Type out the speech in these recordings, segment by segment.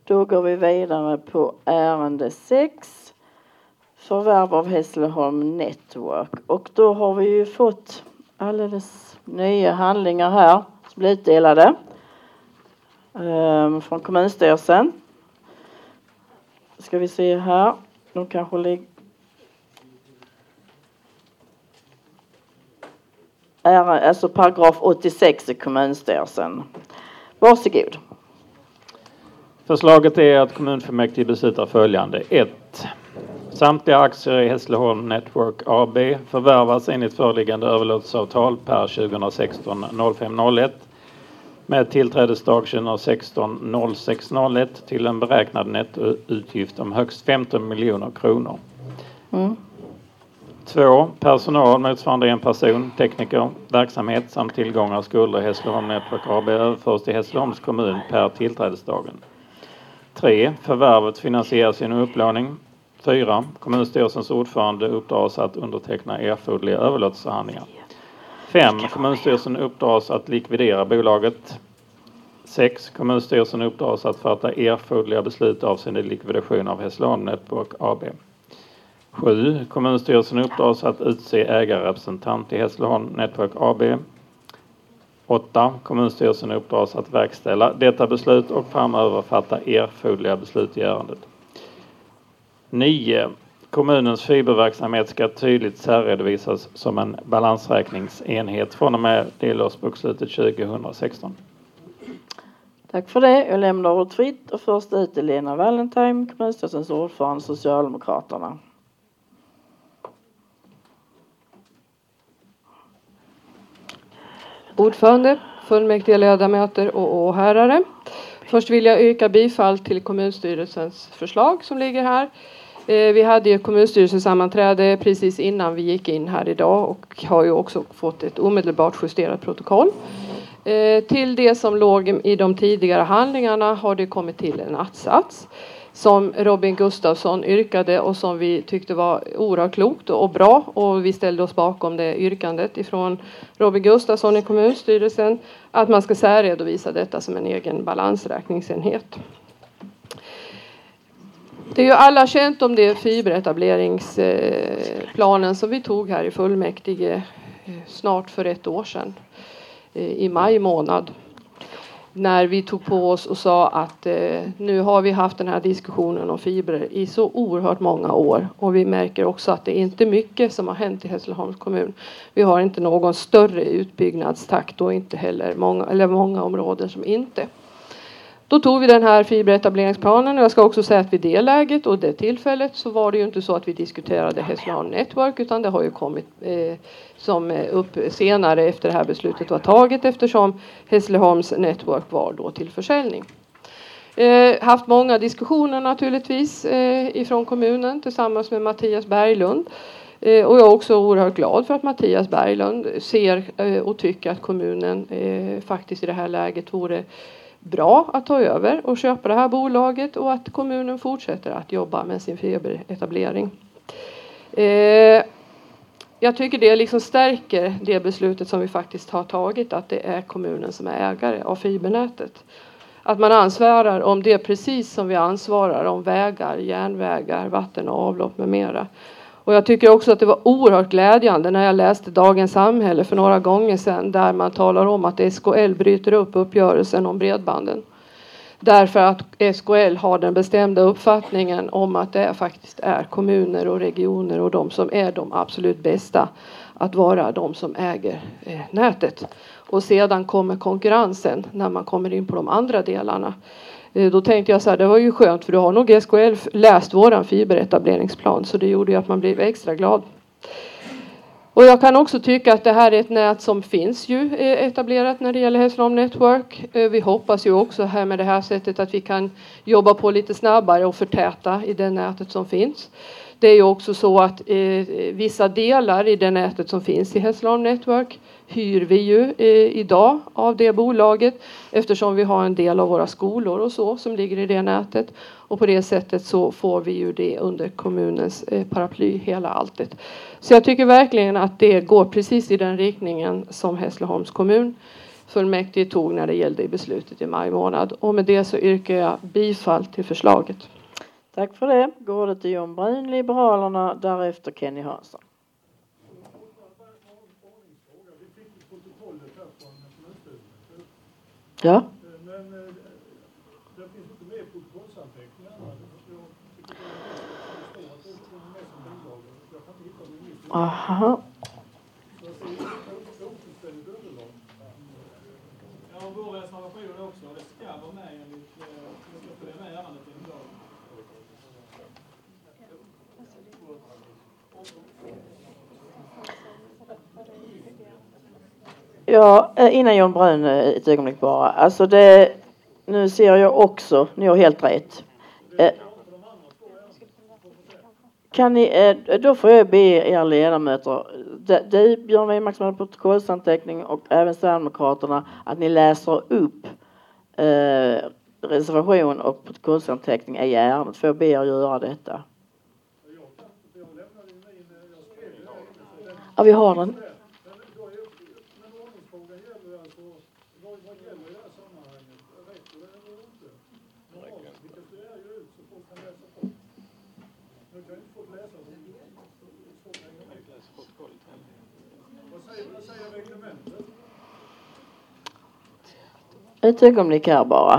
Då går vi vidare på ärende 6. Förvärv av Hässleholm Network. Och då har vi ju fått alldeles nya handlingar här som blir utdelade från kommunstyrelsen. Ska vi se här. De kanske ligger... Alltså paragraf 86 i kommunstyrelsen. Varsågod. Förslaget är att kommunfullmäktige beslutar följande. 1. Samtliga aktier i Hässleholm Network AB förvärvas enligt föreliggande överlåtelseavtal per 2016-05-01 med tillträdesdag 2016-06-01 till en beräknad nettoutgift om högst 15 miljoner kronor. 2. Personal motsvarande en person, tekniker, verksamhet samt tillgångar och skulder i Hässleholm Network AB överförs till Hässleholms kommun per tillträdesdagen. 3. Förvärvet finansieras genom upplåning. 4. Kommunstyrelsens ordförande uppdras att underteckna erforderliga överlåtelsehandlingar. 5. Kommunstyrelsen uppdras att likvidera bolaget. 6. Kommunstyrelsen uppdras att fatta erforderliga beslut avseende likvidation av Hässleholm Network AB. 7. Kommunstyrelsen uppdras att utse ägarrepresentant i Hässleholm Network AB. 8. Kommunstyrelsen uppdras att verkställa detta beslut och framöver fatta erforderliga beslut i ärendet. 9. Kommunens fiberverksamhet ska tydligt särredovisas som en balansräkningsenhet från och med delårsbokslutet 2016. Tack för det. Jag lämnar ordet fritt och först ut Lena Valentine, kommunstyrelsens ordförande, Socialdemokraterna. Ordförande, fullmäktige ledamöter och åhörare. Först vill jag yrka bifall till kommunstyrelsens förslag som ligger här. Vi hade ju kommunstyrelsens sammanträde precis innan vi gick in här idag och har ju också fått ett omedelbart justerat protokoll. Till det som låg i de tidigare handlingarna har det kommit till en att-sats som Robin Gustafsson yrkade och som vi tyckte var oerhört klokt och bra, och vi ställde oss bakom det yrkandet ifrån Robin Gustafsson i kommunstyrelsen att man ska särredovisa detta som en egen balansräkningsenhet. Det är ju alla känt om det fiberetableringsplanen som vi tog här i fullmäktige snart för 1 år sedan i maj månad. När vi tog på oss och sa att nu har vi haft den här diskussionen om fibrer i så oerhört många år. Och vi märker också att det är inte mycket som har hänt i Hässleholms kommun. Vi har inte någon större utbyggnadstakt och inte heller många områden som inte. Då tog vi den här fiberetableringsplanen, och jag ska också säga att vid det läget och det tillfället så var det ju inte så att vi diskuterade Hässleholm Network, utan det har ju kommit som upp senare efter det här beslutet var taget, eftersom Hässleholms Network var då till försäljning. Haft många diskussioner naturligtvis ifrån kommunen tillsammans med Mattias Berglund. Och jag är också oerhört glad för att Mattias Berglund ser och tycker att kommunen faktiskt i det här läget vore bra att ta över och köpa det här bolaget, och att kommunen fortsätter att jobba med sin fiberetablering. Jag tycker det liksom stärker det beslutet som vi faktiskt har tagit, att det är kommunen som är ägare av fibernätet. Att man ansvarar om det precis som vi ansvarar om vägar, järnvägar, vatten och avlopp med mera. Och jag tycker också att det var oerhört glädjande när jag läste Dagens Samhälle för några gånger sedan, där man talar om att SKL bryter upp uppgörelsen om bredbanden. Därför att SKL har den bestämda uppfattningen om att det faktiskt är kommuner och regioner och de som är de absolut bästa att vara de som äger nätet. Och sedan kommer konkurrensen när man kommer in på de andra delarna. Då tänkte jag så här, det var ju skönt för då har nog SKL läst våran fiberetableringsplan, så det gjorde ju att man blev extra glad. Och jag kan också tycka att det här är ett nät som finns ju etablerat när det gäller Hässleholm Network. Vi hoppas ju också här med det här sättet att vi kan jobba på lite snabbare och förtäta i det nätet som finns. Det är ju också så att vissa delar i det nätet som finns i Hässleholm Network hyr vi ju idag av det bolaget, eftersom vi har en del av våra skolor och så som ligger i det nätet. Och på det sättet så får vi ju det under kommunens paraply, hela alltet. Så jag tycker verkligen att det går precis i den riktningen som Hässleholms kommun fullmäktige tog när det gällde i beslutet i maj månad. Och med det så yrkar jag bifall till förslaget. Tack för det. Går det till John Brun, Liberalerna, därefter Kenny Hansson. Ja. Men det finns inte med protokollsanteckningarna. Aha. Ja, vår reservation också. Det ska vara med enligt det med ärendet idag. Ja, innan John Brun ett ögonblick bara. Alltså det, nu ser jag också, ni har helt rätt. Kan ni, då får jag be er ledamöter, det Björn Widmark som hade protokollsanteckning och även Sverigedemokraterna, att ni läser upp reservation och protokollsanteckning i ärendet. Får jag be er göra detta? Ja, vi har den. Ett ögonblick här bara.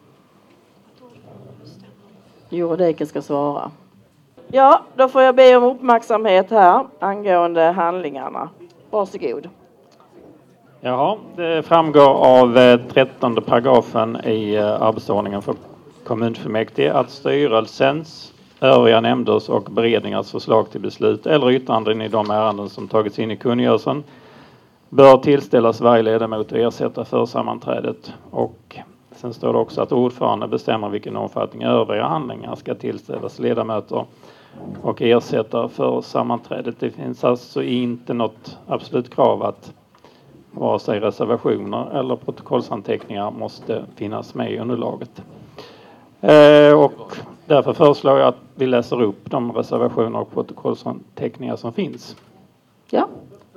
Juridiken ska svara. Ja, då får jag be om uppmärksamhet här angående handlingarna. Varsågod. Jaha, det framgår av 13 paragrafen i arbetsordningen för kommunfullmäktige att styrelsens, övriga nämnders och beredningars förslag till beslut eller yttranden i de ärenden som tagits in i kungörelsen bör tillställas varje ledamot och ersätta för sammanträdet. Och sen står det också att ordförande bestämmer vilken omfattning övriga handlingar ska tillställas ledamöter och ersätta för sammanträdet. Det finns alltså inte något absolut krav att vare sig reservationer eller protokollsanteckningar måste finnas med i underlaget. Och därför föreslår jag att vi läser upp de reservationer och protokollsanteckningar som finns. Ja.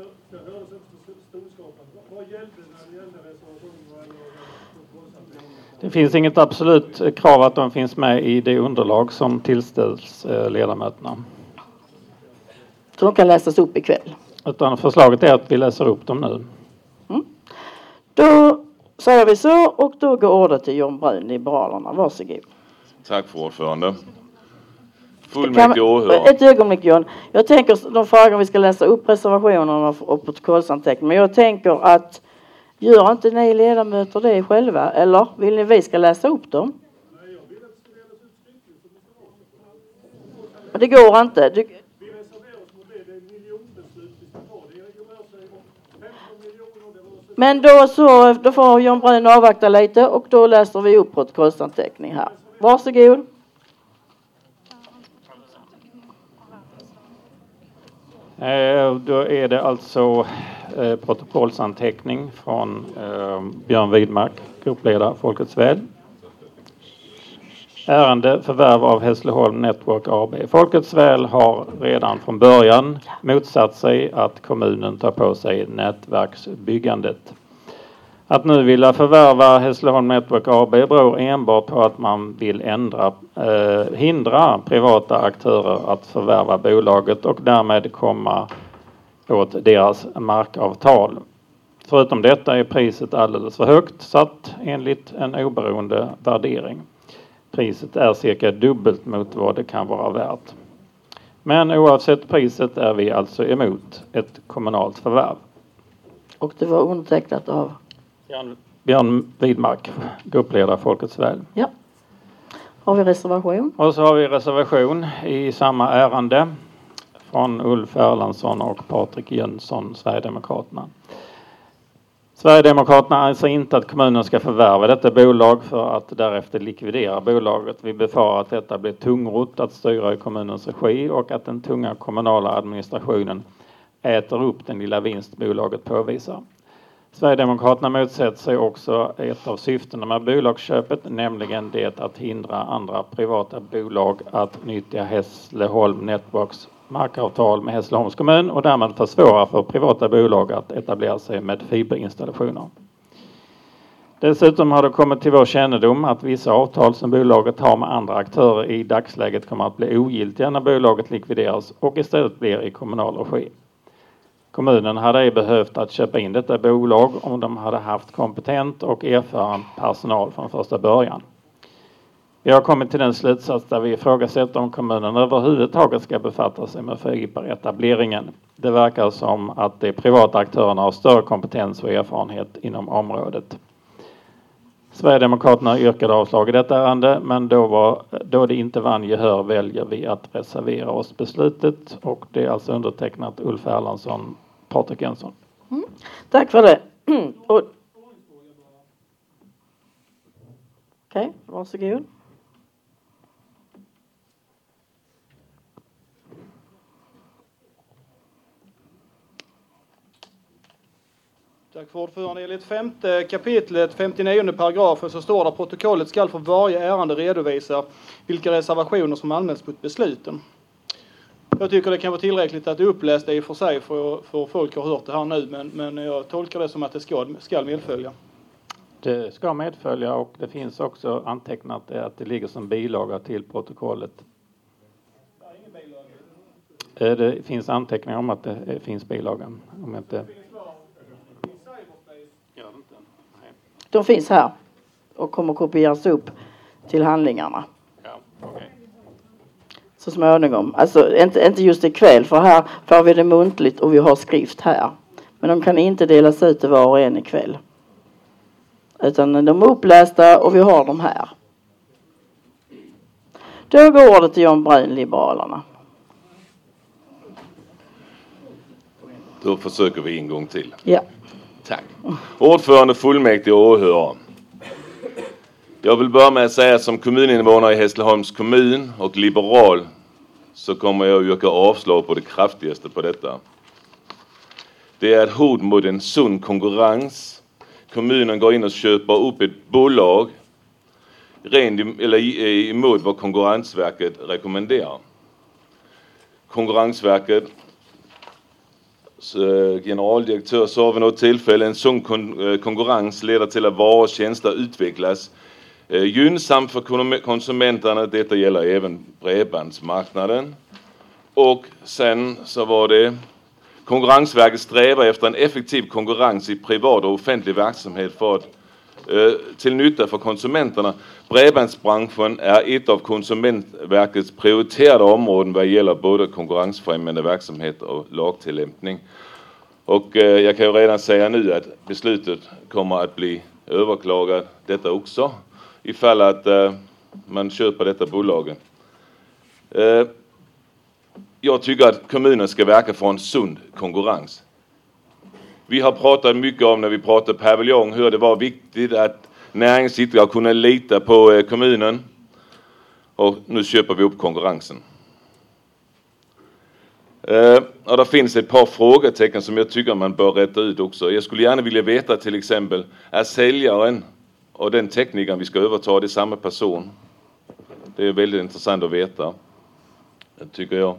Det finns inget absolut krav att de finns med i det underlag som tillställs ledamöterna. Så de kan läsas upp ikväll. Utan förslaget är att vi läser upp dem nu. Mm. Då säger vi så och då går ordet till John Brun, Liberalerna. Varsågod. Tack för ordförande. Fullmäktige åhörare. Ett ögonblick John. Jag tänker de frågor vi ska läsa upp reservationerna och protokollsanteckningar. Men jag tänker att gör inte ni ledamöter det själva? Eller vill ni vi ska läsa upp dem? Nej, jag vill att det ska delas ut skriftligt. Men det går inte. Vi reserverar oss mot det. Det är miljonbeslut vi ska ta. Det rör sig om 15 miljoner. Men då får John Brun avvakta lite och då läser vi upp protokollsanteckning här. Varsågod. Då är det alltså protokollsanteckning från Björn Widmark, gruppledare Folkets väl. Ärende förvärv av Hässleholm Network AB. Folkets väl har redan från början motsatt sig att kommunen tar på sig nätverksbyggandet. Att nu vilja förvärva Hässleholm Network AB beror enbart på att man vill hindra privata aktörer att förvärva bolaget och därmed komma åt deras markavtal. Förutom detta är priset alldeles för högt satt enligt en oberoende värdering. Priset är cirka dubbelt mot vad det kan vara värt. Men oavsett priset är vi alltså emot ett kommunalt förvärv. Och det var undertecknat av Björn Widmark, gruppledare Folkets väl. Ja. Har vi reservation? Och så har vi reservation i samma ärende från Ulf Erlandsson och Patrik Jönsson, Sverigedemokraterna. Sverigedemokraterna anser inte att kommunen ska förvärva detta bolag för att därefter likvidera bolaget. Vi befarar att detta blir tungrott att styra i kommunens regi och att den tunga kommunala administrationen äter upp den lilla vinst bolaget påvisar. Sverigedemokraterna motsätter sig också ett av syftena med bolagsköpet, nämligen det att hindra andra privata bolag att nyttja Hässleholm Networks markavtal med Hässleholms kommun och därmed försvåra för privata bolag att etablera sig med fiberinstallationer. Dessutom har det kommit till vår kännedom att vissa avtal som bolaget har med andra aktörer i dagsläget kommer att bli ogiltiga när bolaget likvideras och istället blir i kommunal regi. Kommunen hade ej behövt att köpa in detta bolag om de hade haft kompetent och erfaren personal från första början. Vi har kommit till den slutsats där vi ifrågasätter om kommunen överhuvudtaget ska befatta sig med etableringen. Det verkar som att de privata aktörerna har större kompetens och erfarenhet inom området. Sverigedemokraterna yrkade avslag i detta ärende, men då det inte vann gehör väljer vi att reservera oss beslutet, och det är alltså undertecknat Ulf Erlandsson, Patrik Jönsson. Tack för det. Okej, varsågod. Tack för ordförande. Enligt 5:e kapitlet 59 paragrafen så står det att protokollet ska för varje ärende redovisa vilka reservationer som används mot besluten. Jag tycker det kan vara tillräckligt att det uppläst i och för sig för folk har hört det här nu, men jag tolkar det som att det ska medfölja. Det ska medfölja, och det finns också antecknat att det ligger som bilaga till protokollet. Det finns anteckningar om att det finns bilagan. Om inte... De finns här och kommer kopieras upp till handlingarna. Ja, okay. Så småningom. Alltså inte just ikväll, för här får vi det muntligt och vi har skrift här. Men de kan inte delas ut till var och en ikväll. Utan de är upplästa och vi har dem här. Då går ordet till Jan Brun, Liberalerna. Då försöker vi en gång till. Ja. Tack. Ordförande, fullmäktige och åhörare. Jag vill börja med att säga att som kommuninvånare i Hässleholms kommun och liberal så kommer jag att yrka avslag på det kraftigaste på detta. Det är ett hot mot en sund konkurrens. Kommunen går in och köper upp ett bolag emot vad Konkurrensverket rekommenderar. Konkurrensverket generaldirektör sa vid något tillfälle en sund konkurrens leder till att varor och tjänster utvecklas gynnsamt för konsumenterna. Detta gäller även bredbandsmarknaden. Och sen så var det Konkurrensverket strävar efter en effektiv konkurrens i privat och offentlig verksamhet för att till nytta för konsumenterna. Bredbandsbranschen är ett av Konsumentverkets prioriterade områden vad gäller både konkurrensfrämjande verksamhet och lagtillämpning. Och jag kan ju redan säga nu att beslutet kommer att bli överklagat detta också ifall att man köper detta bolag. Jag tycker att kommunen ska verka för en sund konkurrens. Vi har pratat mycket om när vi pratade paviljong hur det var viktigt att näringsidkare kunde lita på kommunen. Och nu köper vi upp konkurrensen. Och det finns ett par frågetecken som jag tycker man bör rätta ut också. Jag skulle gärna vilja veta till exempel, är säljaren och den teknikern vi ska överta det samma person? Det är väldigt intressant att veta. Det tycker jag.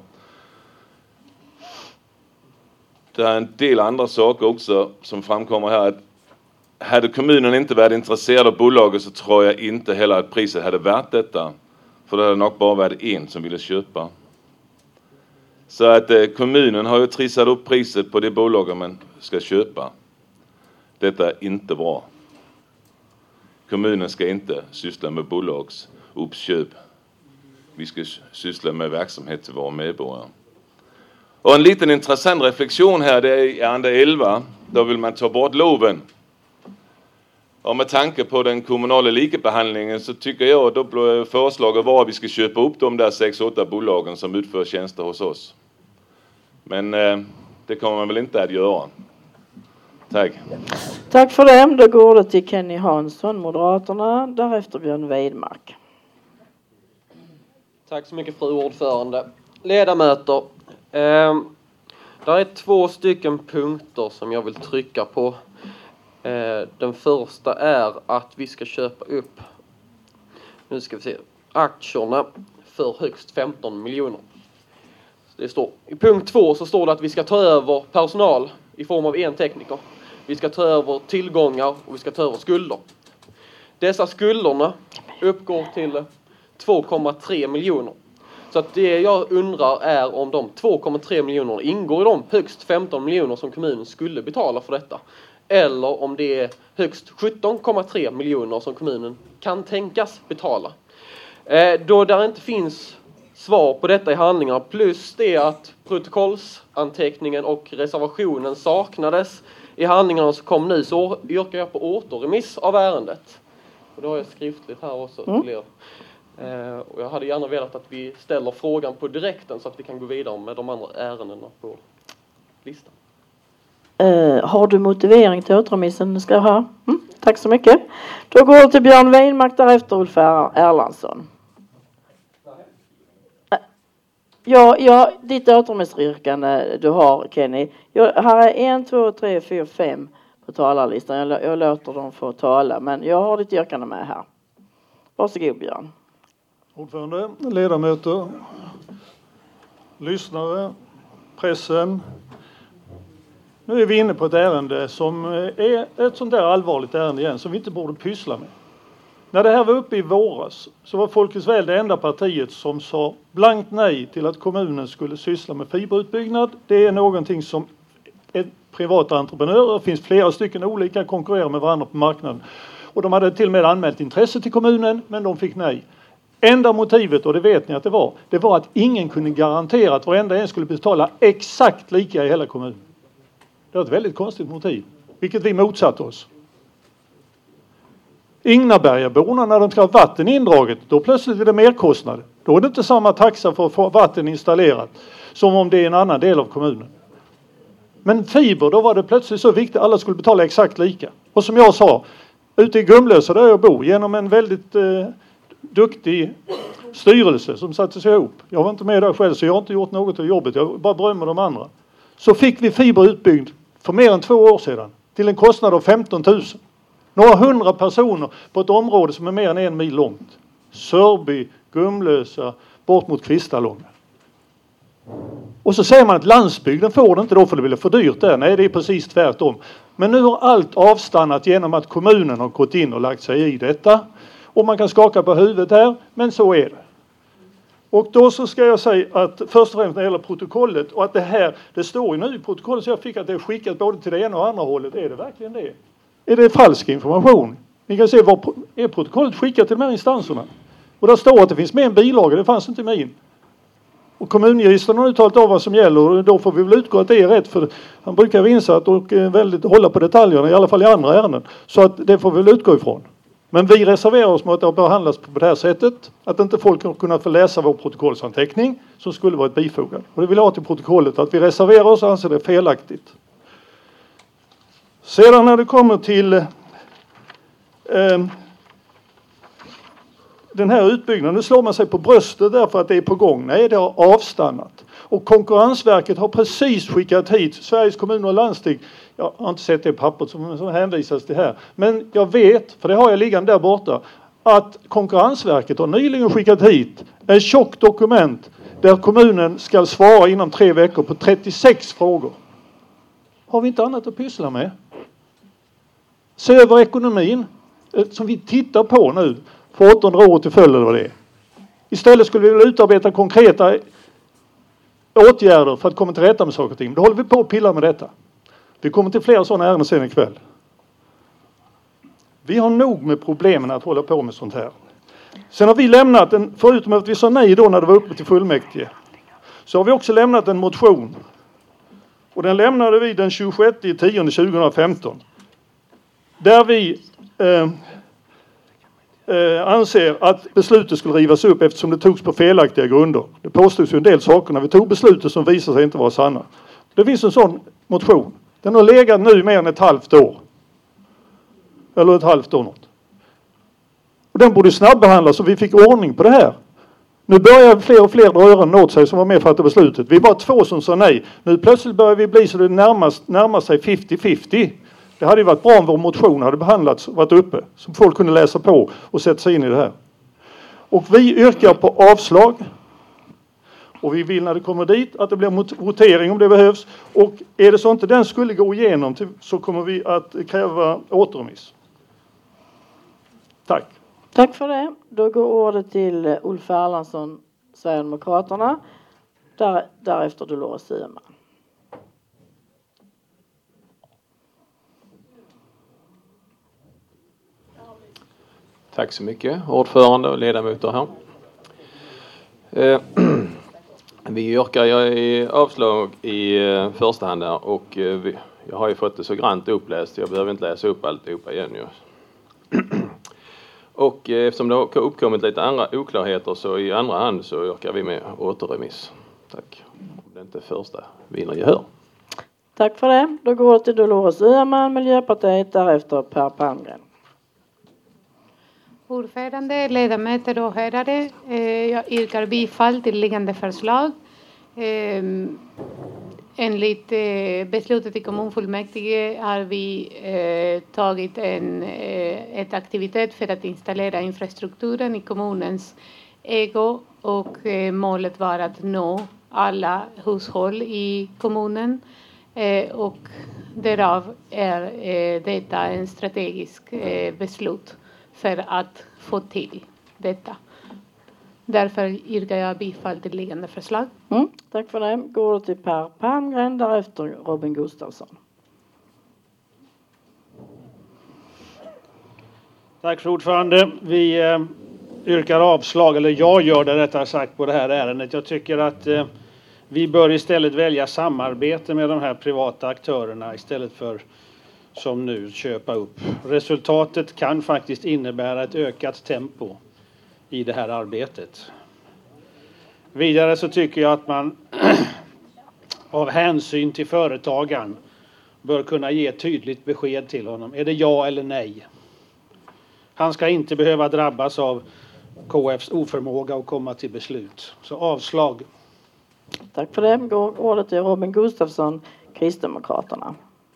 Det är en del andra saker också som framkommer här. Att hade kommunen inte varit intresserad av bolaget så tror jag inte heller att priset hade varit detta. För det hade nog bara varit en som ville köpa. Så att kommunen har ju trissat upp priset på det bolaget man ska köpa. Detta är inte bra. Kommunen ska inte syssla med bolagsuppköp. Vi ska syssla med verksamhet till våra medborgare. Och en liten intressant reflektion här, det är i ärende 11. Då vill man ta bort loven. Och med tanke på den kommunala likabehandlingen så tycker jag då blir förslaget var att vi ska köpa upp de där 6-8 bolagen som utför tjänster hos oss. Men det kommer man väl inte att göra. Tack. Tack för det. Då går det till Kenny Hansson, Moderaterna. Därefter Björn Weidmark. Tack så mycket, fru ordförande. Ledamöter. Det är 2 stycken punkter som jag vill trycka på. Den första är att vi ska köpa upp, nu ska vi se, aktierna för högst 15 miljoner. Det står, i punkt 2 så står det att vi ska ta över personal i form av en tekniker. Vi ska ta över tillgångar och vi ska ta över skulder. Dessa skulderna uppgår till 2,3 miljoner. Så att det jag undrar är om de 2,3 miljoner ingår i de högst 15 miljoner som kommunen skulle betala för detta. Eller om det är högst 17,3 miljoner som kommunen kan tänkas betala. Då där inte finns svar på detta i handlingarna, plus det att protokollsanteckningen och reservationen saknades i handlingarna som kom nu, så yrkar jag på återremiss av ärendet. Och det har jag skriftligt här också till er. Och jag hade gärna velat att vi ställer frågan på direkten så att vi kan gå vidare med de andra ärendena på listan. Har du motivering till återremissen? Ska jag ha? Tack så mycket. Då går det till Björn Weinmark, därefter Ulf Erlandsson. Ja, ditt återremissyrkande du har, Kenny. Här är 1, 2, 3, 4, 5 på talarlistan. Jag låter dem få tala, men jag har ditt yrkande med här. Varsågod, Björn. Ordförande, ledamöter, lyssnare, pressen. Nu är vi inne på ett ärende som är ett sånt där allvarligt ärende igen som vi inte borde pyssla med. När det här var uppe i våras så var Folkets Väl det enda partiet som sa blankt nej till att kommunen skulle syssla med fiberutbyggnad. Det är någonting som privata entreprenörer, det finns flera stycken olika, konkurrerar med varandra på marknaden. Och de hade till och med anmält intresse till kommunen, men de fick nej. Enda motivet, och det vet ni att det var att ingen kunde garantera att varenda en skulle betala exakt lika i hela kommunen. Det var ett väldigt konstigt motiv, vilket vi motsatte oss. Ingnabergaborna, när de ska ha vatten indraget, då plötsligt är det merkostnader. Då är det inte samma taxa för att få vatten installerat som om det är en annan del av kommunen. Men fiber, då var det plötsligt så viktigt att alla skulle betala exakt lika. Och som jag sa, ute i Gumlösa där jag bor, genom en väldigt duktig styrelse som satte sig ihop. Jag var inte med där själv, så jag har inte gjort något av jobbet. Jag bara berömmer de andra. Så fick vi fiber utbyggd för mer än 2 år sedan till en kostnad av 15 000. Några 100 personer på ett område som är mer än 1 mil långt. Sörby, Gumlösa, bort mot Kristalånga. Och så säger man att landsbygden får det inte då för det blir för dyrt där. Nej, det är precis tvärtom. Men nu har allt avstannat genom att kommunen har gått in och lagt sig i detta. Och man kan skaka på huvudet här, men så är det. Och då så ska jag säga att först och främst när det gäller protokollet och att det står ju nu i protokollet så jag fick att det är skickat både till det ena och andra hållet. Är det verkligen det? Är det falsk information? Ni kan se vad är protokollet skickat till de här instanserna. Och där står att det finns med en bilaga, det fanns inte min. Och kommunjuristen har uttalat av vad som gäller och då får vi väl utgå att det är rätt för han brukar vara insatt och väldigt hålla på detaljerna i alla fall i andra ärenden. Så att det får vi väl utgå ifrån. Men vi reserverar oss mot att det har behandlats på det här sättet. Att inte folk har kunnat få läsa vår protokollsanteckning som skulle vara ett bifogad. Och det vill jag ha till protokollet att vi reserverar oss och anser det felaktigt. Sedan när det kommer till den här utbyggnaden, nu slår man sig på bröstet därför att det är på gång. Nej, det har avstannat. Och Konkurrensverket har precis skickat hit Sveriges kommuner och landsting. Jag har inte sett det pappret som hänvisas till här. Men jag vet, för det har jag liggande där borta, att Konkurrensverket har nyligen skickat hit ett tjockt dokument där kommunen ska svara inom 3 veckor på 36 frågor. Har vi inte annat att pyssla med? Se över ekonomin som vi tittar på nu för 800 år till följd eller vad det är. Istället skulle vi vilja utarbeta konkreta åtgärder för att komma till rätta med saker och ting. Då håller vi på att pilla med detta. Vi kommer till flera sådana ärenden sen ikväll. Vi har nog med problemen att hålla på med sånt här. Sen har vi lämnat förutom att vi sa nej då när det var uppe till fullmäktige, så har vi också lämnat en motion. Och den lämnade vi den 26/10/2015. Där vi anser att beslutet skulle rivas upp eftersom det togs på felaktiga grunder. Det påstods ju en del saker när vi tog beslutet som visade sig inte vara sanna. Det finns en sån motion. Den har legat nu mer än ett halvt år. Eller ett halvt år något. Och den borde snabbehandlas så vi fick ordning på det här. Nu börjar fler och fler dra öronen åt sig som var med för att fatta beslutet. Vi var 2 som sa nej. Nu plötsligt börjar vi bli så det närmar sig 50-50. Det hade ju varit bra om vår motion hade behandlats och varit uppe. Så folk kunde läsa på och sätta sig in i det här. Och vi yrkar på avslag. Och vi vill när det kommer dit att det blir votering om det behövs. Och är det så inte den skulle gå igenom så kommer vi att kräva återremiss. Tack. Tack för det. Då går ordet till Ulf Erlandsson, Sverigedemokraterna. Därefter Dolores Öhman. Tack så mycket, ordförande och ledamöter här. Vi yrkar i avslag i första hand här och jag har ju fått det så grant uppläst. Jag behöver inte läsa upp alltihopa igen ju. Och eftersom det har uppkommit lite andra oklarheter så i andra hand så yrkar vi med återremiss. Tack. Om det inte första vinner gehör. Tack för det. Då går det till Dolores Öhman, Miljöpartiet, därefter Per Palmgren. Ordförande, ledamöter och åhörare, jag yrkar bifall till liggande förslag. Enligt beslutet i kommunfullmäktige har vi tagit ett aktivitet för att installera infrastrukturen i kommunens ägo och målet var att nå alla hushåll i kommunen och därav är detta en strategisk beslut för att få till detta. Därför yrkar jag bifall till liggande förslag. Tack för det. Går till Per Palmgren, därefter Robin Gustafsson. Tack för ordförande. Vi yrkar avslag, eller jag gör det rättare sagt på det här ärendet. Jag tycker att vi bör istället välja samarbete med de här privata aktörerna istället för som nu köpa upp. Resultatet kan faktiskt innebära ett ökat tempo i det här arbetet. Vidare så tycker jag att man av hänsyn till företagaren bör kunna ge tydligt besked till honom. Är det ja eller nej? Han ska inte behöva drabbas av KFs oförmåga att komma till beslut. Så avslag. Tack för det. Går ordet till Robin Gustafsson, Kristdemokraterna.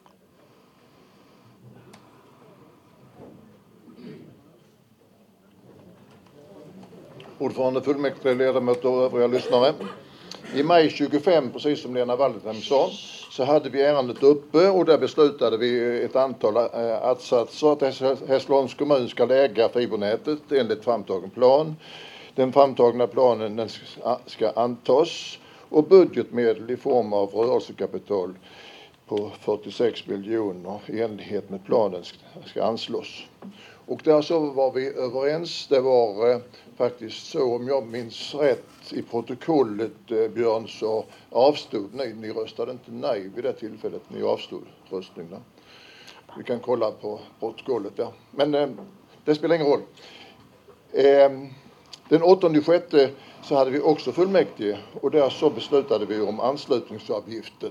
Ordförande, fullmäktige, ledamöter och övriga lyssnare. I maj 25, precis som Lena Wallentheim sa, så hade vi ärendet uppe och där beslutade vi ett antal att-satser att Hässleholms kommun ska äga fibernätet enligt framtagen plan. Den framtagna planen den ska antas och budgetmedel i form av rörelsekapital på 46 miljoner i enlighet med planen ska anslås. Och där så var vi överens. Det var faktiskt så, om jag minns rätt i protokollet, Björn, så avstod ni röstade inte nej vid det tillfället, ni avstod röstningen. Vi kan kolla på protokollet där. Men det spelar ingen roll. Den 8/6 så hade vi också fullmäktige och där så beslutade vi om anslutningsavgiften.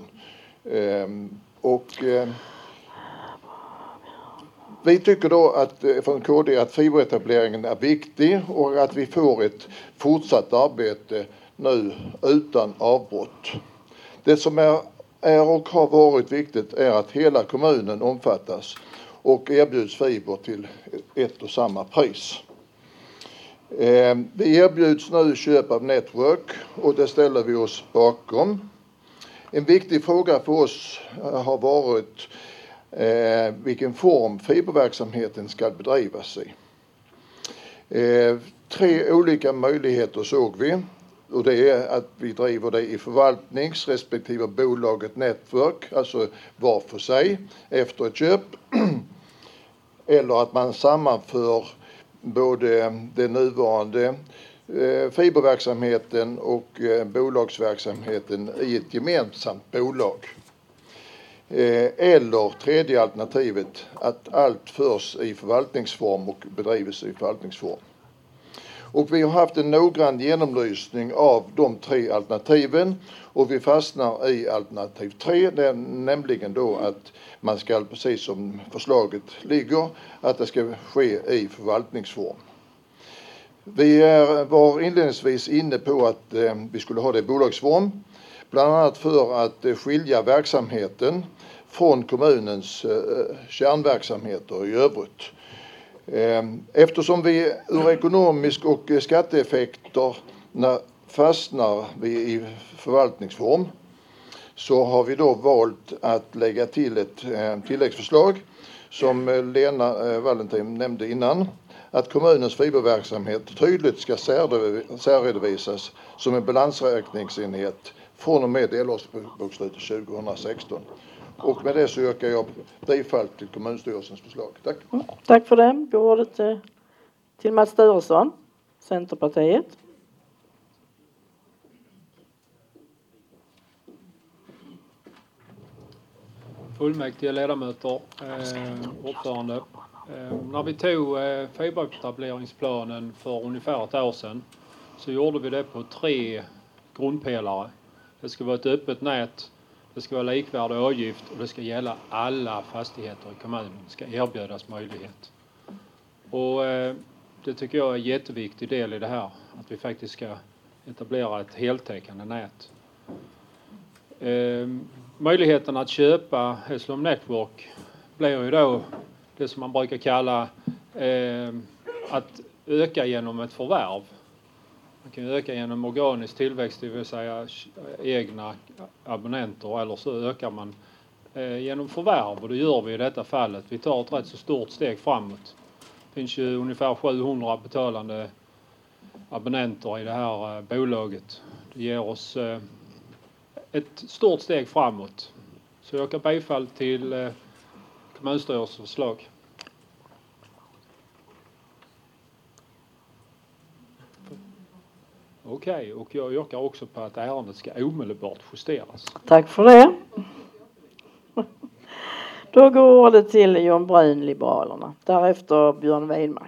Vi tycker då att från KD att fiberetableringen är viktig och att vi får ett fortsatt arbete nu utan avbrott. Det som är och har varit viktigt är att hela kommunen omfattas och erbjuds fiber till ett och samma pris. Vi erbjuds nu köp av Network och det ställer vi oss bakom. En viktig fråga för oss har varit vilken form fiberverksamheten ska bedrivas i. 3 olika möjligheter såg vi. Och det är att vi driver det i förvaltnings respektive bolaget Network, alltså var för sig efter ett köp. Eller att man sammanför både den nuvarande fiberverksamheten och bolagsverksamheten i ett gemensamt bolag. Eller tredje alternativet, att allt förs i förvaltningsform och bedrivs i förvaltningsform. Och vi har haft en noggrann genomlysning av de 3 alternativen och vi fastnar i alternativ 3, nämligen då att man ska, precis som förslaget ligger, att det ska ske i förvaltningsform. Vi var inledningsvis inne på att vi skulle ha det i bolagsform, bland annat för att skilja verksamheten från kommunens kärnverksamheter i övrigt. Eftersom vi ur ekonomisk och skatteeffekter fastnar vi i förvaltningsform så har vi då valt att lägga till ett tilläggsförslag som Lena Wallentheim nämnde innan. att kommunens fiberverksamhet tydligt ska särredovisas som en balansräkningsenhet från och med delårsbokslutet 2016. Och med det så yrkar jag bifall till kommunstyrelsens förslag. Tack. Tack för det. Går ordet till Mats Sturesson, Centerpartiet. Fullmäktige ledamöter, ordförande. När vi tog fiberetableringsplanen för ungefär ett år sedan så gjorde vi det på 3 grundpelare. Det ska vara ett öppet nät, det ska vara likvärdig avgift och det ska gälla alla fastigheter i kommunen. Det ska erbjudas möjlighet. Och det tycker jag är en jätteviktig del i det här, att vi faktiskt ska etablera ett heltäckande nät. Möjligheten att köpa Hässleholm Network blir ju då det som man brukar kalla att öka genom ett förvärv. Man kan öka genom organisk tillväxt, det vill säga egna abonnenter, eller så ökar man genom förvärv, och det gör vi i detta fallet. Vi tar ett rätt så stort steg framåt. Det finns ju ungefär 700 betalande abonnenter i det här bolaget. Det ger oss ett stort steg framåt. Så jag yrkar bifall till kommunstyrelsens förslag. Okej, och jag yrkar också på att ärendet ska omedelbart justeras. Tack för det. Då går det till John Brun, Liberalerna. Därefter Björn Weidmark.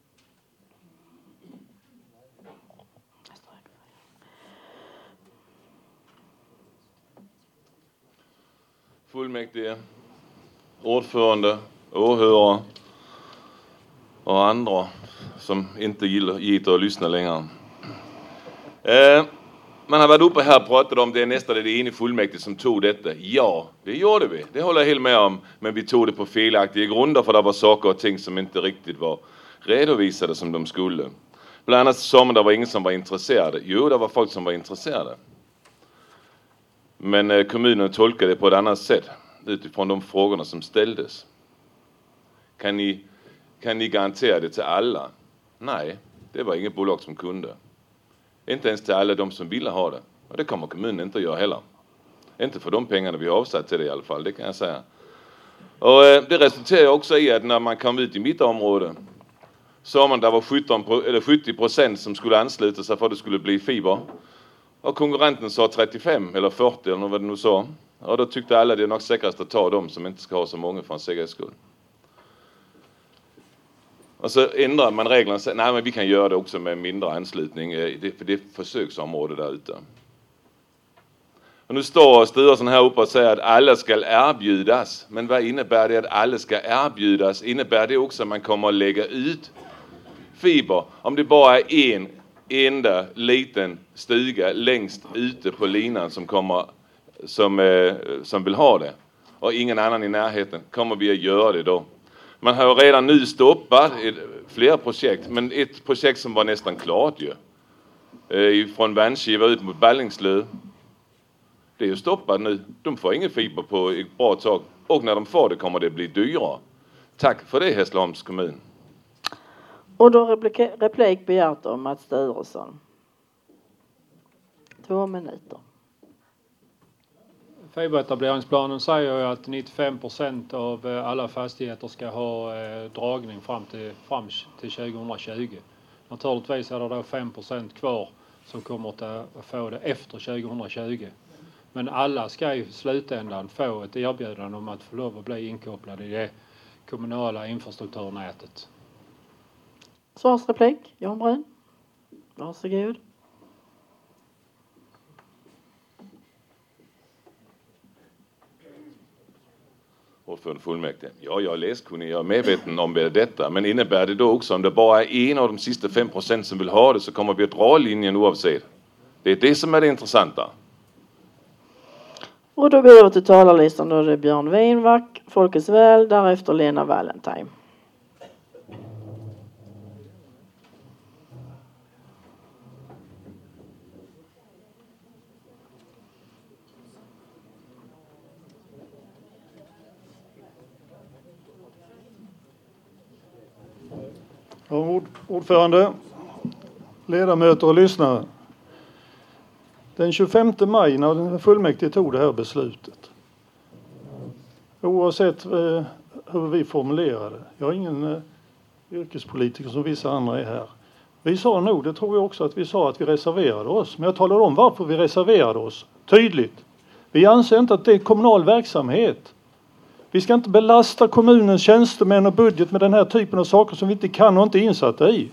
Fullmäktige, ordförande, åhörare och andra som inte gillar att lyssna längre. Man har varit uppe här och pratat om det nästan det in i fullmäktige som tog detta. Ja, det gjorde vi. Det håller jag helt med om. Men vi tog det på felaktiga grunder, för det var saker och ting som inte riktigt var redovisade som de skulle. Bland annat sa man att det var ingen som var intresserade. Jo, det var folk som var intresserade. Men kommunen tolkade det på ett annat sätt utifrån de frågorna som ställdes. Kan ni garantera det till alla? Nej, det var inget bolag som kunde. Inte ens till alla de som ville ha det. Och det kommer kommunen inte att göra heller. Inte för de pengarna vi har avsatt till det i alla fall, det kan jag säga. Och det resulterar också i att när man kom ut i mitt område sa man att det var 70% som skulle ansluta sig för att det skulle bli fiber. Och konkurrenten sa 35 eller 40 eller vad det nu sa. Och då tyckte alla det är nog säkrast att ta dem som inte ska ha så många för en säkerhets skull. Och så ändrar man reglerna och säger, nej men vi kan göra det också med mindre anslutning. För det är försöksområde där ute. Och nu står styrelsen här uppe och säger att alla ska erbjudas. Men vad innebär det att alla ska erbjudas? Innebär det också att man kommer att lägga ut fiber? Om det bara är en enda liten stuga längst ute på linan som vill ha det. Och ingen annan i närheten. Kommer vi att göra det då? Man har redan nu stoppat flera projekt. Men ett projekt som var nästan klart ju. Från Vanskiva ut mot Ballingslöv. Det är ju stoppat nu. De får ingen fiber på ett bra tag. Och när de får det kommer det bli dyrare. Tack för det, Hässleholms kommun. Och då replik begärt om Mats Sturesson. 2 minuter. Fiberetableringsplanen säger ju att 95% av alla fastigheter ska ha dragning fram till 2020. Naturligtvis är det då 5% kvar som kommer att få det efter 2020. Men alla ska i slutändan få ett erbjudande om att få lov att bli inkopplade i det kommunala infrastrukturnätet. Svarsreplik, John Brun. Varsågod. Ordförande fullmäktige. Ja, jag är läskunnig, jag är medveten om detta. Men innebär det då också om det bara är en av de sista 5% som vill ha det så kommer vi att dra linjen oavsett. Det är det som är det intressanta. Och då går vi över till talarlistan. Då är det Björn Weidmark, Folkets Väl, därefter Lena Valentine. Ja, ordförande, ledamöter och lyssnare. Den 25 maj när fullmäktige tog det här beslutet, oavsett hur vi formulerade, jag är ingen yrkespolitiker som vissa andra är här. Vi sa nog, det tror jag också att vi sa, att vi reserverade oss. Men jag talade om varför vi reserverade oss. Tydligt. Vi anser inte att det är kommunal verksamhet. Vi ska inte belasta kommunens tjänstemän och budget med den här typen av saker som vi inte kan och inte är insatta i.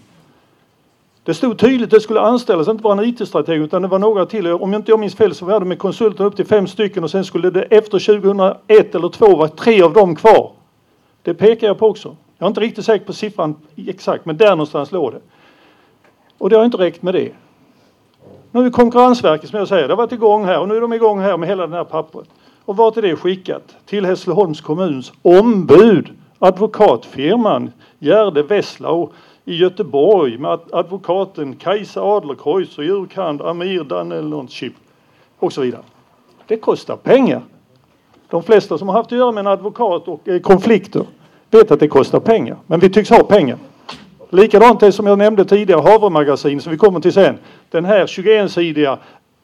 Det stod tydligt att det skulle anställas, inte bara en IT-strateg utan det var några till. Om jag inte minns fel så var det med konsulter upp till 5 stycken och sen skulle det efter 2001 eller 2002 vara 3 av dem kvar. Det pekar jag på också. Jag är inte riktigt säker på siffran exakt, men där någonstans låg det. Och det har inte räckt med det. Nu är Konkurrensverket, som jag säger, det har varit igång här och nu är de igång här med hela den här pappret. Och vart är det skickat? Till Hässleholms kommuns ombud, advokatfirman Gärde Wesslau i Göteborg med advokaten Kajsa Adlerkreuz och Jurkand Amir Danelonschip och så vidare. Det kostar pengar. De flesta som har haft att göra med en advokat och konflikter vet att det kostar pengar. Men vi tycks ha pengar. Likadant det som jag nämnde tidigare, Havremagasin som vi kommer till sen. Den här 21-sidiga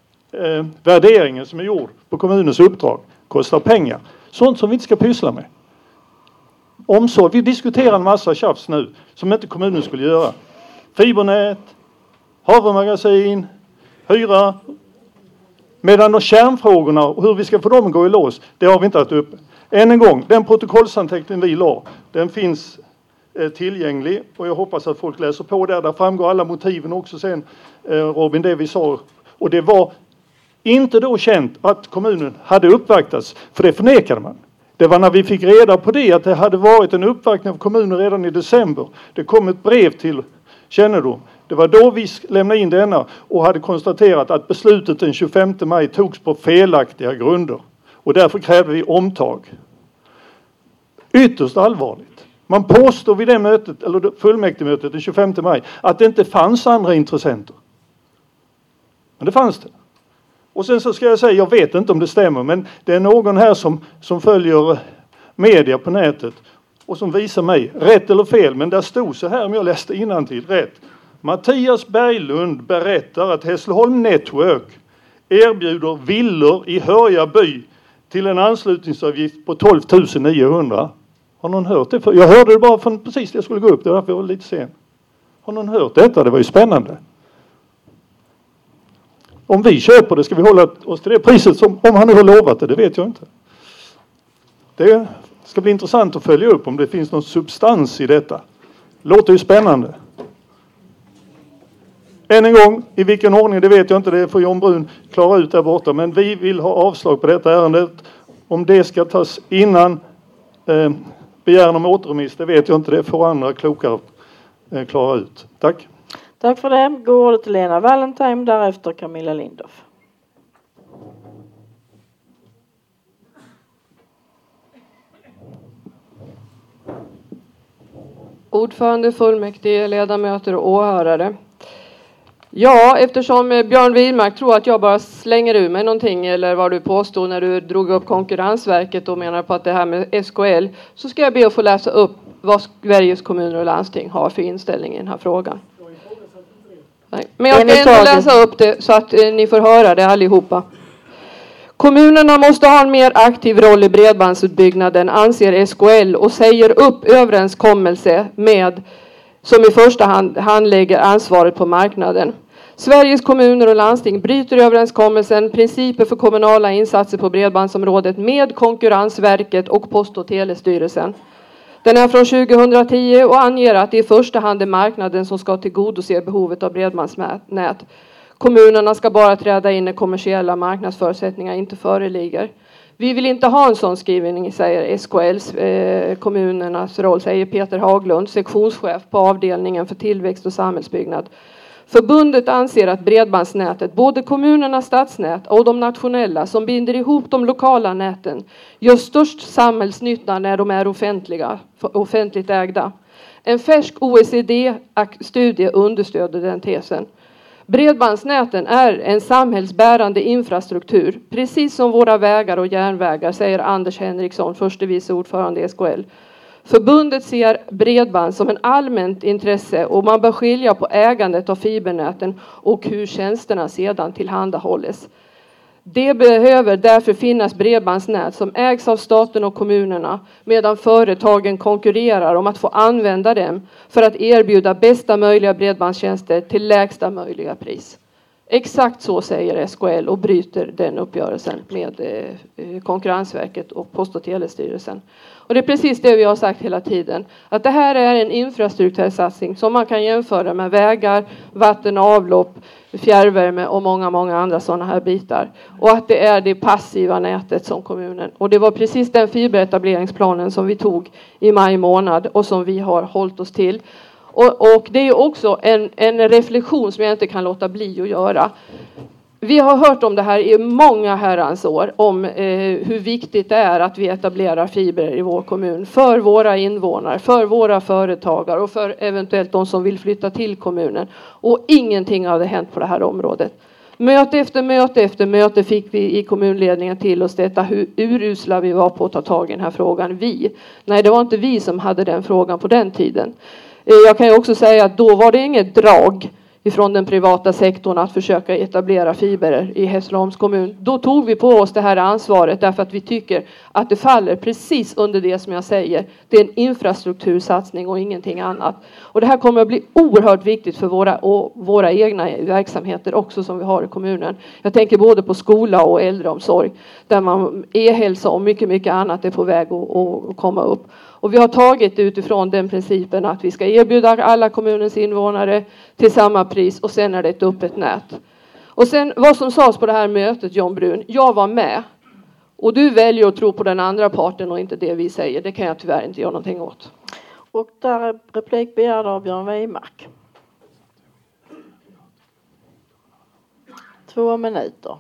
värderingen som är gjord på kommunens uppdrag kostar pengar. Sånt som vi inte ska pyssla med. Omsorg. Vi diskuterar en massa tjafs nu som inte kommunen skulle göra. Fibernät, Havremagasin, hyra. Medan de kärnfrågorna och hur vi ska få dem att gå i lås, det har vi inte haft uppe. Än en gång, den protokollsanteckning vi la, den finns tillgänglig och jag hoppas att folk läser på där. Där framgår alla motiven också sen, Robin, det vi sa. Och det var inte då känt att kommunen hade uppvaktats, för det förnekade man. Det var när vi fick reda på det, att det hade varit en uppvaktning av kommunen redan i december. Det kom ett brev till kännedom. Det var då vi lämnade in denna och hade konstaterat att beslutet den 25 maj togs på felaktiga grunder. Och därför krävde vi omtag. Ytterst allvarligt. Man påstår vid det mötet, eller fullmäktigemötet den 25 maj, att det inte fanns andra intressenter. Men det fanns det. Och sen så ska jag säga, jag vet inte om det stämmer, men det är någon här som följer media på nätet och som visar mig, rätt eller fel, men där stod så här om jag läste innantill rätt. Mattias Berglund berättar att Hässleholm Network erbjuder villor i Hörja by till en anslutningsavgift på 12 900. Har någon hört det? Jag hörde det bara från precis det jag skulle gå upp, det var därför jag var lite sen. Har någon hört detta? Det var ju spännande. Om vi köper det, ska vi hålla oss till det priset som om han nu har lovat det vet jag inte. Det ska bli intressant att följa upp om det finns någon substans i detta. Låter ju spännande. Än en gång, i vilken ordning det vet jag inte, det får John Brun klara ut där borta. Men vi vill ha avslag på detta ärendet. Om det ska tas innan begäran om återremiss, det vet jag inte, det får andra klokare klara ut. Tack. Tack för det. Går ordet till Lena Valentine, därefter Camilla Lindorff. Ordförande, fullmäktige, ledamöter och åhörare. Ja, eftersom Björn Widmark tror att jag bara slänger ur mig någonting eller vad du påstod när du drog upp Konkurrensverket och menar på att det här med SKL, så ska jag be att få läsa upp vad Sveriges kommuner och landsting har för inställning i den här frågan. Nej. Men jag ska ändå läsa upp det så att ni får höra det allihopa. Kommunerna måste ha en mer aktiv roll i bredbandsutbyggnaden, anser SKL, och säger upp överenskommelse med som i första hand handlägger ansvaret på marknaden. Sveriges kommuner och landsting bryter överenskommelsen principer för kommunala insatser på bredbandsområdet med Konkurrensverket och Post- och telestyrelsen. Den är från 2010 och anger att det i första hand är marknaden som ska tillgodose behovet av bredbandsnät. Kommunerna ska bara träda in när kommersiella marknadsförutsättningar inte föreligger. Vi vill inte ha en sån skrivning, säger SKLs kommunernas roll, säger Peter Haglund, sektionschef på avdelningen för tillväxt och samhällsbyggnad. Förbundet anser att bredbandsnätet, både kommunernas stadsnät och de nationella som binder ihop de lokala näten, gör störst samhällsnytta när de är offentligt ägda. En färsk OECD-studie understöder den tesen. Bredbandsnäten är en samhällsbärande infrastruktur, precis som våra vägar och järnvägar, säger Anders Henriksson, förste vice ordförande i SKL. Förbundet ser bredband som en allmänt intresse och man bör skilja på ägandet av fibernäten och hur tjänsterna sedan tillhandahålles. Det behöver därför finnas bredbandsnät som ägs av staten och kommunerna medan företagen konkurrerar om att få använda dem för att erbjuda bästa möjliga bredbandstjänster till lägsta möjliga pris. Exakt så säger SKL och bryter den uppgörelsen med Konkurrensverket och Post- och telestyrelsen. Och det är precis det vi har sagt hela tiden. Att det här är en infrastruktursatsning som man kan jämföra med vägar, vatten och avlopp, fjärrvärme och många andra sådana här bitar. Och att det är det passiva nätet som kommunen. Och det var precis den fiberetableringsplanen som vi tog i maj månad och som vi har hållit oss till. Och det är också en reflektion som jag inte kan låta bli att göra. Vi har hört om det här i många herrans år. Om hur viktigt det är att vi etablerar fiber i vår kommun. För våra invånare, för våra företagare och för eventuellt de som vill flytta till kommunen. Och ingenting hade hänt på det här området. Möte efter möte fick vi i kommunledningen till oss detta hur urusla vi var på att ta tag i den här frågan. Nej, det var inte vi som hade den frågan på den tiden. Jag kan ju också säga att då var det inget drag ifrån den privata sektorn att försöka etablera fiber i Hässleholms kommun. Då tog vi på oss det här ansvaret därför att vi tycker att det faller precis under det som jag säger. Det är en infrastruktursatsning och ingenting annat. Och det här kommer att bli oerhört viktigt för våra egna verksamheter också som vi har i kommunen. Jag tänker både på skola och äldreomsorg där man e-hälsa och mycket annat är på väg att komma upp. Och vi har tagit utifrån den principen att vi ska erbjuda alla kommunens invånare till samma pris och sen är det ett öppet nät. Och sen vad som sades på det här mötet, John Brun, jag var med. Och du väljer att tro på den andra parten och inte det vi säger. Det kan jag tyvärr inte göra någonting åt. Och där är replik begärd av Björn Weimark. 2 minuter.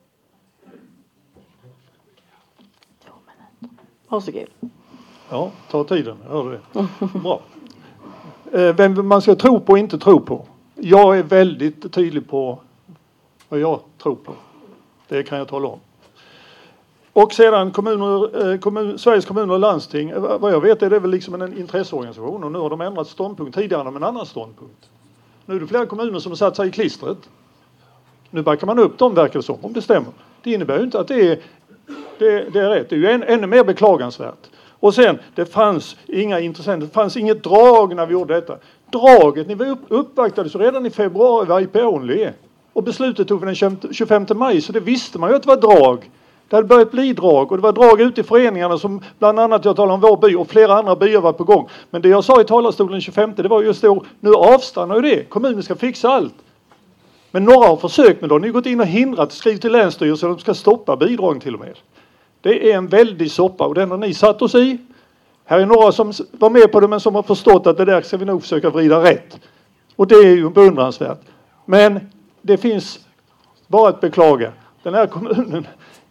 Varsågod. Ja, ta tiden. Hör du det? Bra. Vem man ska tro på och inte tro på. Jag är väldigt tydlig på vad jag tror på. Det kan jag tala om. Och sedan Sveriges kommuner och landsting, vad jag vet är det väl liksom en intresseorganisation och nu har de ändrat ståndpunkt. Tidigare hade de en annan ståndpunkt. Nu är det flera kommuner som har satt sig i klistret. Nu backar man upp dem, verkar det som, om det stämmer. Det innebär ju inte att det är rätt. Det är ju ännu mer beklagansvärt. Och sen, det fanns inga intressenter, det fanns inget drag när vi gjorde detta. Draget, ni var uppvaktade så redan i februari var IP Only. Och beslutet tog vi den 25 maj, så det visste man ju att det var drag. Det hade börjat bli drag och det var drag ute i föreningarna som bland annat jag talar om vår by och flera andra byar var på gång. Men det jag sa i talarstolen 25, det var just då, nu avstannar ju det. Kommunen ska fixa allt. Men några har försökt med det. Ni har gått in och hindrat, skrivit till länsstyrelsen att de ska stoppa bidragen till och med. Det är en väldig soppa och den har ni satt oss i. Här är några som var med på det men som har förstått att det där ska vi nog försöka vrida rätt. Och det är ju beundransvärt. Men det finns bara ett beklaga. Den här kommunen,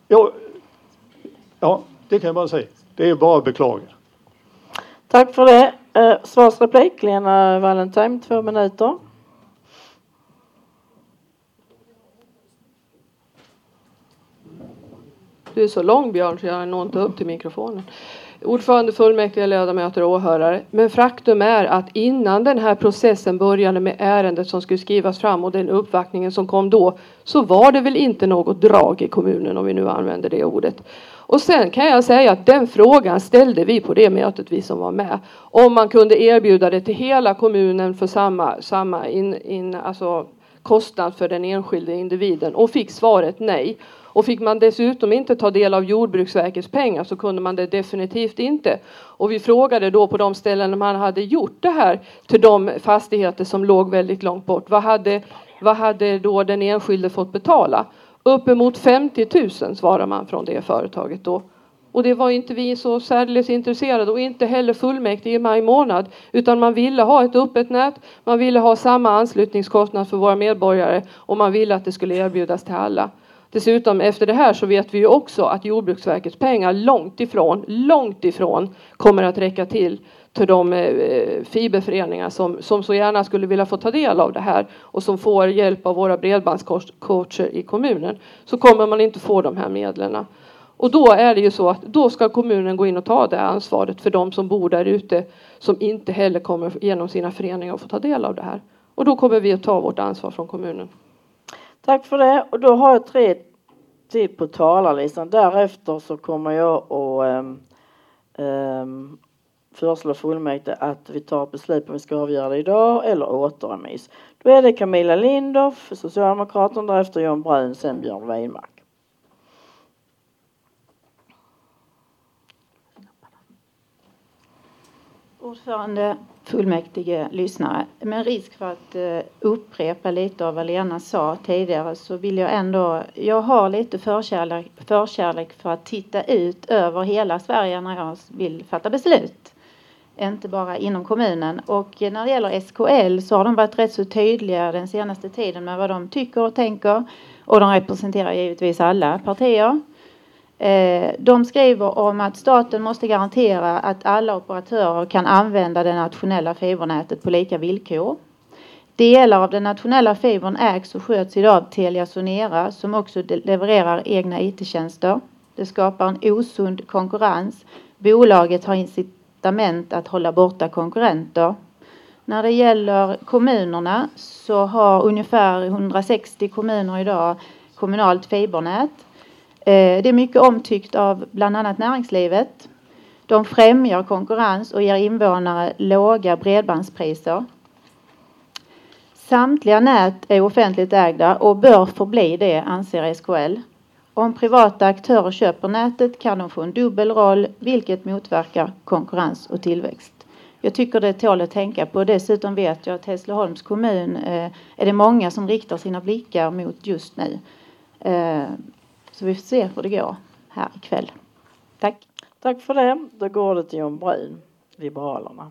ja det kan jag bara säga. Det är bara beklaga. Tack för det. Svarsreplik, Lena Valentine, 2 minuter. Du är så lång, Björn, så jag når inte upp till mikrofonen. Ordförande, fullmäktige, ledamöter och åhörare. Men faktum är att innan den här processen började med ärendet som skulle skrivas fram och den uppvaktningen som kom då, så var det väl inte något drag i kommunen, om vi nu använder det ordet. Och sen kan jag säga att den frågan ställde vi på det mötet, vi som var med. Om man kunde erbjuda det till hela kommunen för samma alltså kostnad för den enskilde individen och fick svaret nej. Och fick man dessutom inte ta del av Jordbruksverkets pengar så kunde man det definitivt inte. Och vi frågade då på de ställen där man hade gjort det här till de fastigheter som låg väldigt långt bort. Vad hade då den enskilde fått betala? Uppemot 50 000 svarade man från det företaget då. Och det var inte vi så särskilt intresserade och inte heller fullmäktige i maj månad. Utan man ville ha ett öppet nät, man ville ha samma anslutningskostnad för våra medborgare och man ville att det skulle erbjudas till alla. Dessutom efter det här så vet vi ju också att Jordbruksverkets pengar långt ifrån kommer att räcka till de fiberföreningar som så gärna skulle vilja få ta del av det här och som får hjälp av våra bredbandscoacher i kommunen. Så kommer man inte få de här medlen. Och då är det ju så att då ska kommunen gå in och ta det ansvaret för de som bor där ute som inte heller kommer genom sina föreningar att få ta del av det här. Och då kommer vi att ta vårt ansvar från kommunen. Tack för det. Och då har jag 3 tid på talarlistan. Därefter så kommer jag att föreslå fullmäktige att vi tar beslut om vi ska avgöra det idag eller återremiss. Då är det Camilla Lindorff för Socialdemokraterna, därefter Jan Brun, sen Björn Weimark. Ordförande, fullmäktige, lyssnare. Med risk för att upprepa lite av vad Lena sa tidigare så vill jag har lite förkärlek för att titta ut över hela Sverige när jag vill fatta beslut. Inte bara inom kommunen. Och när det gäller SKL så har de varit rätt så tydliga den senaste tiden med vad de tycker och tänker. Och de representerar givetvis alla partier. De skriver om att staten måste garantera att alla operatörer kan använda det nationella fibernätet på lika villkor. Delar av den nationella fibern ägs och sköts idag av Telia Sonera som också levererar egna IT-tjänster. Det skapar en osund konkurrens. Bolaget har incitament att hålla borta konkurrenter. När det gäller kommunerna så har ungefär 160 kommuner idag kommunalt fibernät. Det är mycket omtyckt av bland annat näringslivet. De främjar konkurrens och ger invånare låga bredbandspriser. Samtliga nät är offentligt ägda och bör förbli det, anser SKL. Om privata aktörer köper nätet kan de få en dubbel roll, vilket motverkar konkurrens och tillväxt. Jag tycker det tål att tänka på. Dessutom vet jag att Hässleholms kommun är det många som riktar sina blickar mot just nu. Så vi får se hur det går här ikväll. Tack. Tack för det. Då går det till Jan Brun, Liberalerna.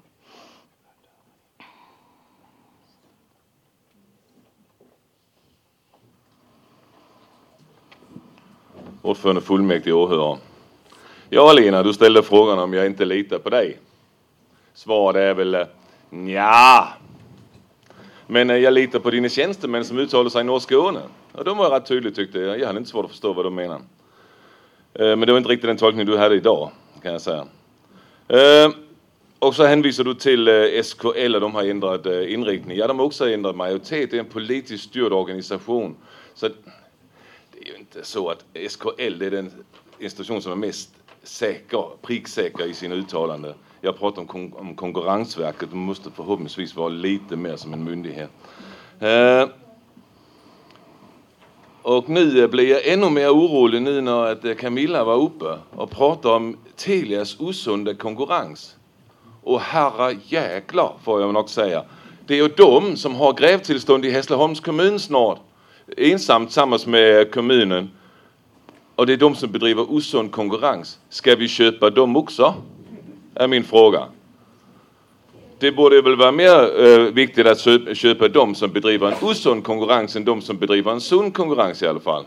Ordförande fullmäktige åhörare. Ja, Lena, du ställde frågan om jag inte litar på dig. Svaret är väl nja. Men jag litar på dina tjänstemän som uttalar sig i Norra Skåne. Och de var rätt tydligt tyckte jag. Jag hade inte svårt att förstå vad de menar. Men det var inte riktigt den tolkning du hade idag, kan jag säga. Och så hänvisar du till SKL och de har ändrat inriktning. Ja, de har också ändrat majoritet. Det är en politiskt styrd organisation. Så det är ju inte så att SKL är den institution som är mest pricksäker i sina uttalanden. Jag pratar om Konkurrensverket. De måste förhoppningsvis vara lite mer som en myndighet. Och nu blir jag ännu mer orolig nu när att Camilla var uppe och pratade om Telias osunda konkurrens. Och herra jäklar får jag nog säga. Det är ju de som har grävtillstånd i Hässleholms kommun snart. Ensamt tillsammans med kommunen. Och det är de som bedriver osund konkurrens. Ska vi köpa dem också? Är min fråga. Det borde väl vara mer viktigt att köpa de som bedriver en osund konkurrens än de som bedriver en sund konkurrens i alla fall.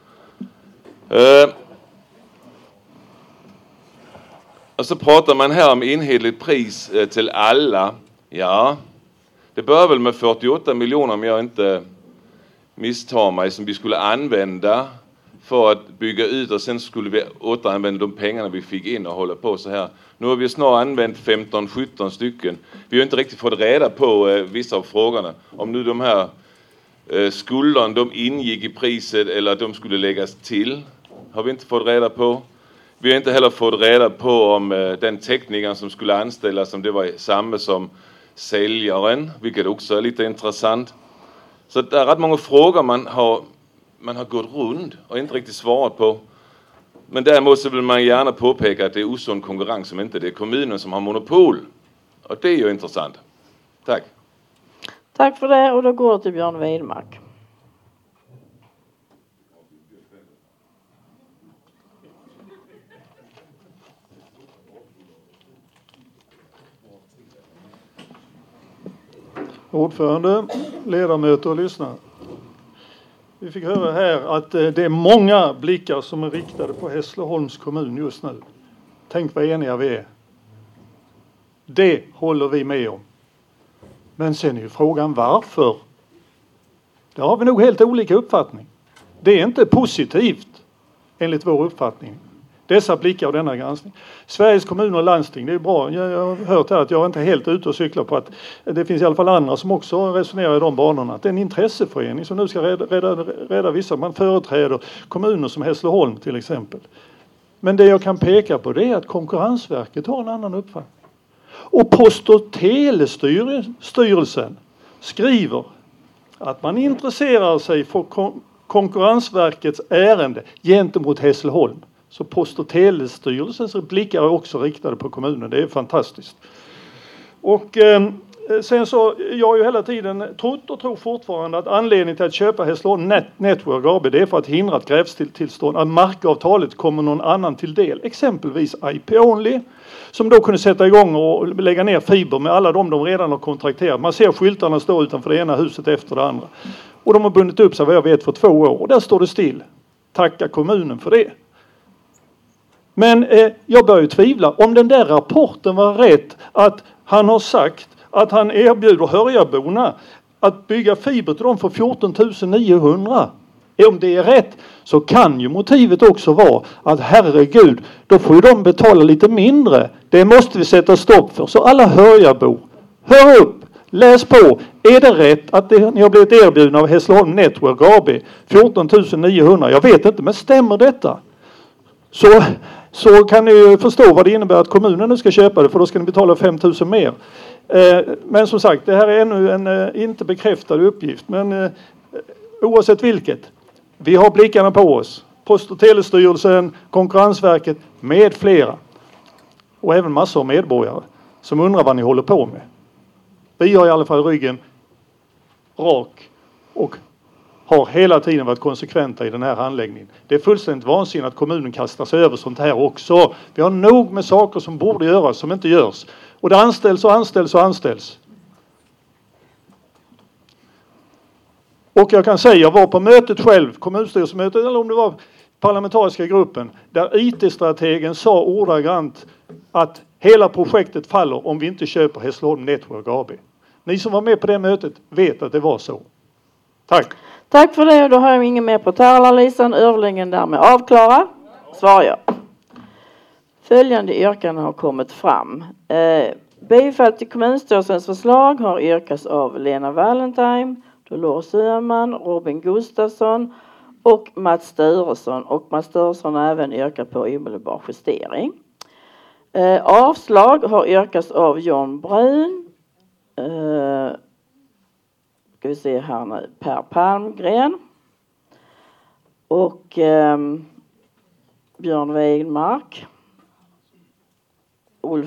Och så pratar man här om enhetligt pris till alla. Ja, det börjar väl med 48 miljoner om jag inte misstar mig som vi skulle använda för att bygga ut och sen skulle vi återanvända de pengarna vi fick in och hålla på så här. Nu har vi snart använt 15-17 stycken. Vi har inte riktigt fått reda på vissa av frågorna. Om nu de här skulderna de ingick i priset eller att de skulle läggas till har vi inte fått reda på. Vi har inte heller fått reda på om den teknikern som skulle anställas om det var samma som säljaren, vilket också är lite intressant. Så det är rätt många frågor man har gått runt och inte riktigt svarat på. Men däremot så vill man gärna påpeka att det är osund konkurrens som inte det är kommunen som har monopol. Och det är ju intressant. Tack. Tack för det och då går det till Björn Weimark. Ordförande, ledamöter och lyssnare. Vi fick höra här att det är många blickar som är riktade på Hässleholms kommun just nu. Tänk vad eniga vi är. Det håller vi med om. Men sen är ju frågan varför. Där har vi nog helt olika uppfattning. Det är inte positivt enligt vår uppfattning. dessa blickar och denna granskning. Sveriges kommuner och landsting, det är bra. Jag har hört här att jag inte är helt ute och cyklar på att det finns i alla fall andra som också resonerar i de banorna. Att det är en intresseförening som nu ska rädda vissa. Man företräder kommuner som Hässleholm till exempel. Men det jag kan peka på det är att Konkurrensverket har en annan uppfattning. Och Post- och telestyrelsen skriver att man intresserar sig för Konkurrensverkets ärende gentemot Hässleholm. Så Post- och telestyrelsens blickar är också riktade på kommunen. Det är fantastiskt. Och sen så, jag har ju hela tiden trott och tror fortfarande att anledningen till att köpa Hässleholm Network AB, det är för att hindra ett grävstillstånd, att markavtalet kommer någon annan till del. Exempelvis IP-only, som då kunde sätta igång och lägga ner fiber med alla de redan har kontrakterat. Man ser skyltarna stå utanför det ena huset efter det andra. Och de har bundit upp sig vad jag vet för 2 år. Och där står det still. Tacka kommunen för det. Men jag börjar ju tvivla. Om den där rapporten var rätt, att han har sagt att han erbjuder Hörjaborna att bygga fiber till dem för 14 900. Om det är rätt så kan ju motivet också vara att herregud, då får ju de betala lite mindre. Det måste vi sätta stopp för. Så alla Hörjabor, hör upp, läs på. Är det rätt att ni har blivit erbjudna av Hässleholm Network AB 14 900? Jag vet inte, men stämmer detta? Så kan ni ju förstå vad det innebär att kommunen nu ska köpa det, för då ska ni betala 5 000 mer. Men som sagt, det här är ännu en inte bekräftad uppgift. Men oavsett vilket, vi har blickarna på oss. Post- och telestyrelsen, Konkurrensverket med flera. Och även massor av medborgare som undrar vad ni håller på med. Vi har i alla fall ryggen rak och har hela tiden varit konsekventa i den här handläggningen. Det är fullständigt vansinnigt att kommunen kastar sig över sånt här också. Vi har nog med saker som borde göras som inte görs. Och det anställs och anställs och anställs. Och jag kan säga, jag var på mötet själv, kommunstyrelsemötet, eller om det var parlamentariska gruppen, där IT-strategen sa ordagrant att hela projektet faller om vi inte köper Hässleholm Network AB. Ni som var med på det mötet vet att det var så. Tack. Tack för det. Då har jag ingen mer på talarlistan. Överläggningen därmed avklara. Svar ja. Följande yrkanden har kommit fram. Bifall till kommunstyrelsens förslag har yrkats av Lena Valentine, Dolores Öhman, Robin Gustafsson och Mats Sturesson. Och Mats Sturesson har även yrkat på omedelbar justering. Avslag har yrkats av John Brun. Ska vi se här nu. Per Palmgren. Och Björn Weidmark.